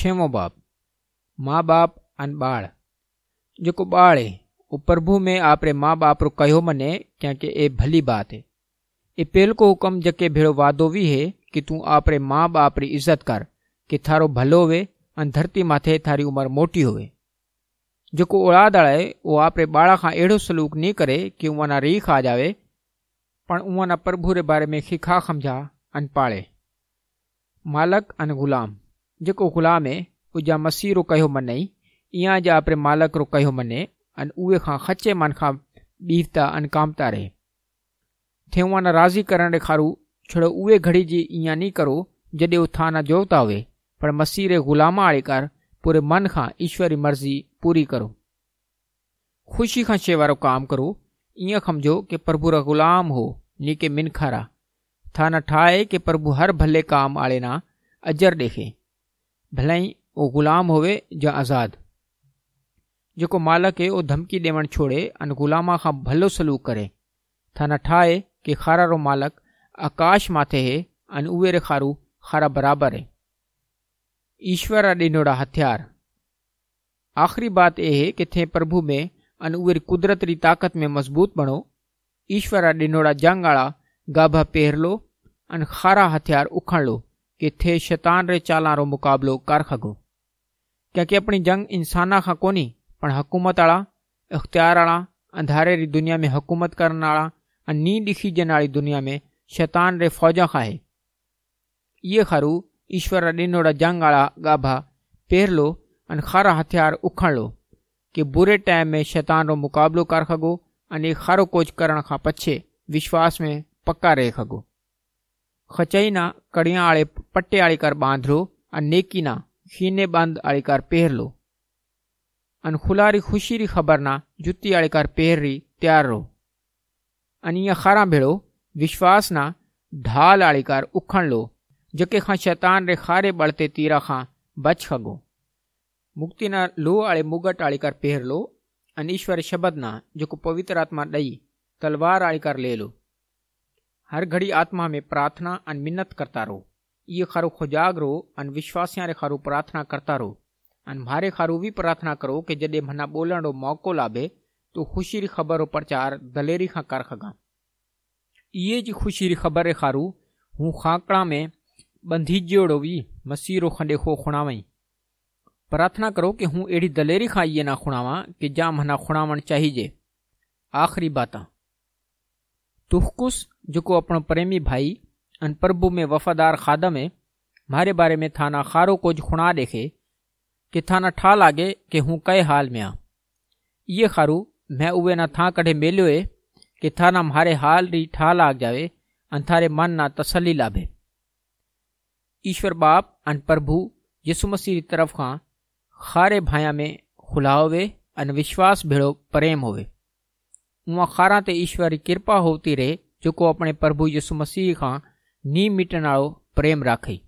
छेवों बाप माँ बाप अन बाळ। जेको बाळ है वो प्रभु में आपरे माँ बाप रो कहो मने क्योंकि ए भली बात है। ए पहल को हुक्म जके भेड़ो वादो भी है कि तू आपरे माँ बाप री इज्जत कर कि थारो भलो होवे अन धरती माथे थारी उम्र मोटी होवे। जेको औलाद आए वो आपरे बाड़ा खां एड़ो सलूक नहीं करे कि उना रीख आ जावे, पण उना प्रभु रे बारे में खिखा खमझा अन पाले। मालक अन गुलाम। जेको गुलाम है उजा मसीह रो कहो मने इया जा आपरे मालक रो कहो मने अन उहे खां खच्चे मन खां बीवता अन कामता रहे। थे उना राज़ी करण रे खारू छड़ो उहे घड़ी जी इया नहीं करो जडे उ थाना जोता हुए, पर मसीह रे गुलामा आड़े कर पूरे मन खां ईश्वरी मर्जी पूरी करो। खुशी खां शे वारो काम करो। इया समझो कि प्रभु रा गुलाम हो नी के मिनखारा। थाना ठाए कि प्रभु हर भले काम आड़े ना अजर देखे, भलाई वो गुलाम होवे या आजाद। जेको मालक है वो धमकी देवण छोड़े अन गुलामा खां भलो सलूक करे। थाना ठाए कि खारा रो मालक आकाश माथे है अन उवे रे खारू खारा बराबर है। ईश्वर ॾिनोड़ा हथियार। आखिरी बात यह है कि थे प्रभु में अन उवे कुदरत री ताकत में मजबूत बनो। ईश्वर ॾिनोड़ा जंग आड़ा गाभा पहर लो अन खारा हथियार उखड़ लो कि थे शैतान रे चालां रो मुकाबलो कर खगो। क्योंकि अपनी जंग इंसाना खां कोनी पण हुकूमत आड़ा, इख्तियार आड़ा, अंधारे री दुनिया में हुकूमत करण आड़ा अन नी ॾिखी जन वाली दुनिया में शैतान रे फौजा खां है। ये खारू ईश्वर ॾिनोड़ा जंग आड़ा गाभा पहर लो अन खारा हथियार उखड़ लो कि बुरे टाइम में शैतान रो मुकाबलो कर खगो अने खारो कोच करण खां पछे विश्वास में पक्का रह खगो। खचाई ना कड़ियां आड़े पट्टे आड़ी कर बांध लो अन नेकी ना खीने बंद आड़ी कर पहर लो। अन खुलारी खुशी री खबर ना जुत्ती आड़ी कर पहर री तैयार रहो। अन इया खारा भेड़ो विश्वास ना ढाल आड़ी कर उखड़ लो जके खां शैतान रे खारे बढ़ते तीरा खां बच खगो। मुक्ति ना लो आड़े मुगट आड़ी कर पहर लो अन ईश्वर शब्द ना जो पवित्र आत्मा दई तलवार आड़ी कर ले लो। हर घड़ी आत्मा में प्रार्थना अन मिन्नत करता रहो। ये खारू खुजाग रहो अन विश्वासियां रे खारू प्रार्थना करता रहो। अन म्हारे खारू भी प्रार्थना करो कि जडे मना बोलण रो मौको लाभे तो खुशी री खबर रो प्रचार दलेरी खां कर खगा। ये जी खुशी री खबर रे खारू हूँ खाकड़ा में बंधी जोड़ो भी मसीह रो खंडे खो खुणावई। प्रार्थना करो कि हूँ एड़ी दलेरी खां ये ना खुणावा कि जा मना खुणावण चाहिए। आखिरी बात तुखकुस जो अपनो प्रेमी भाई अन प्रभु में वफादार खादम है मारे बारे में थाना खारो कुछ खुणा देखे कि थाना ठा लागे कि हूँ कई हाल में आ। ये खारू मैं उवे ना था कढ़े मेल्यो है कि थाना म्हारे हाल री ठा लाग जावे अन थारे मन ना तसली लाभे। ईश्वर बाप अन प्रभु यीशु मसीह की तरफ खां खारे भाया में खुलावे अन विश्वास भेड़ो प्रेम होवे। उहाँ खारा ते ईश्वर की कृपा होती रहे जो को अपने प्रभु यीशु मसीह खां नी मिटण वालो प्रेम राखई।